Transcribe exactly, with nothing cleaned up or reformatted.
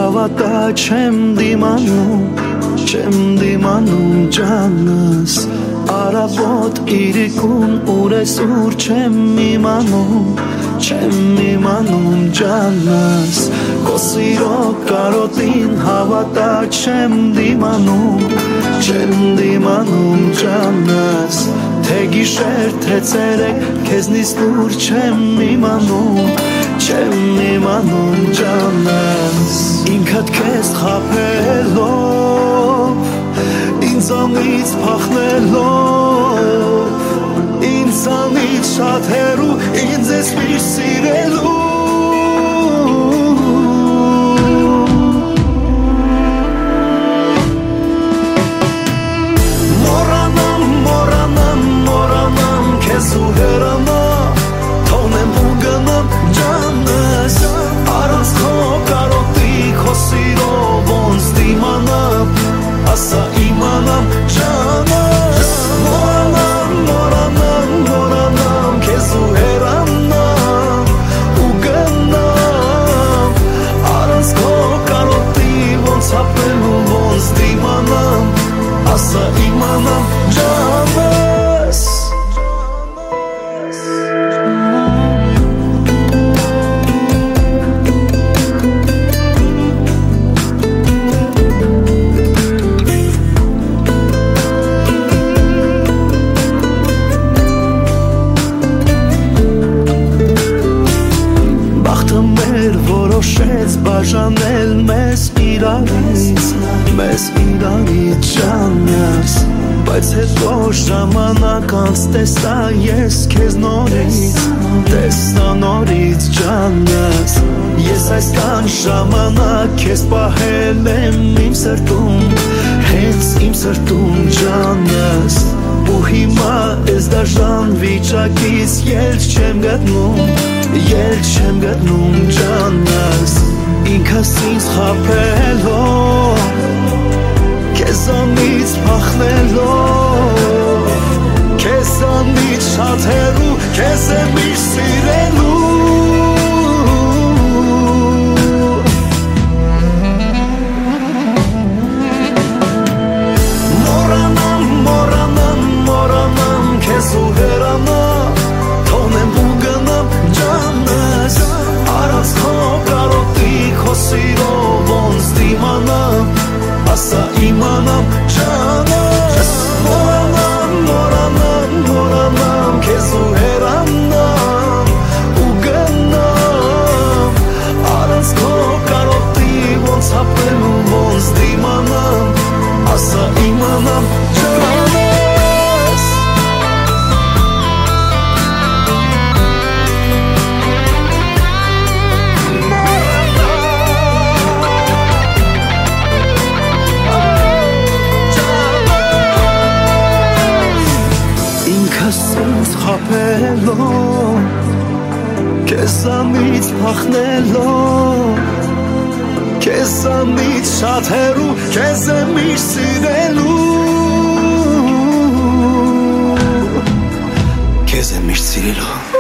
հավատա չեմ դիմանում, չեմ դիմանում ջանս, առավոտ իրիկուն ուր ես ուր չեմ իմանում, չեմ իմանում ջանս, քո սիրո կարոտին հավատա չեմ դիմանում, չեմ դիմանում ջանս, թե գիշեր թե ցերեկ քեզնից լուր չեմ իմանում, չեմ իմանում ջանս, ինքդ քեզ խաբելով, ինձանից փախնելով, ինձանից շատ հեռու, ինձ ես միշտ սիրելու Քեզ ու հեռանա, թողնեմ ու գնամ ջանս, առանց քո կարոտի, քո սիրո ոնց դիմանամ, ասա իմանամ ջանս, մորանամ, մորանամ, մորանամ, քեզ ու հեռանամ ու գնամ, առանց քո կարոտի, ոնց ապրեմ ու ոնց դիմանամ, ասա իմանամ ջանս բաժանել մեզ իրարից, մեզ իրարից ջանս, բայց հետո ժամանակ անց տեսա ես քեզ նորից, տեսա նորից ջանս, ես այսքան ժամանակ քեզ պահել եմ իմ սրտում, հենց իմ սրտում ջանս, ու հիմա ես դաժան վիճակից ելք չեմ գտնում, ելք չեմ գտնում ջանս, ինքս ինձ խաբելով, քեզանից փախնելով, քեզանից շատ հեռու, քեզ եմ միշտ սիրելու Մորանամ, մորանամ, մորանամ, քեզ ու հեռանա, թողնեմ ու գնամ ջանս, առանց քո կարոտի, քո սիրո ոնց դիմանամ, ասա իմանամ ջանս, մորանամ, մորանամ, մորանամ, քեզ ու հեռանամ ու գնամ, առանց քո կարոտի, ոնց ապրեմ ու ոնց դիմանամ, ասա իմանամ ջանս խաբելով, քեզանից փախնելով, քեզանից շատ հեռու, քեզ եմ միշտ սիրելու Քեզ եմ միշտ սիրելու